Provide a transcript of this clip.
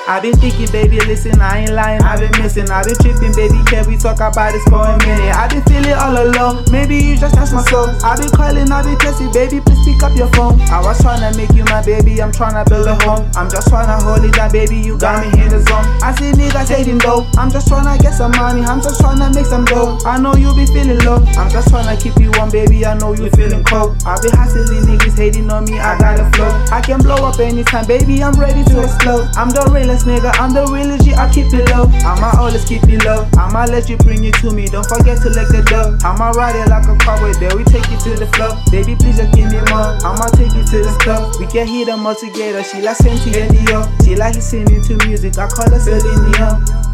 I've been thinking, baby, listen, I ain't lying, I've been missing. I've been tripping, baby, can we talk about this for a minute? I've been feeling all alone, maybe you just touch my soul. I've been calling, I've been texting, baby, please pick up your phone. I was tryna make you my baby, I'm tryna build a home. I'm just tryna hold it down, baby, you got me in the zone. I see niggas hating though, I'm just tryna get some money, I'm just tryna make some dough. I know you be feeling low, I'm just tryna keep you warm, baby, I know you feeling cold. I be hustling, niggas hating on me, I got a flow. I can blow up anytime, baby, I'm ready to explode. I'm the realest nigga, I'm the realest G, I keep it low. I'ma always keep it low, I'ma let you bring it to me, don't forget to let the dough. I'ma ride it like a cowboy, there we take you to the floor. Baby, please just give me more, I'ma take you to the stuff. We can hit them all together, she like Saint Dior. She like listening to music, I call her Celine Dion.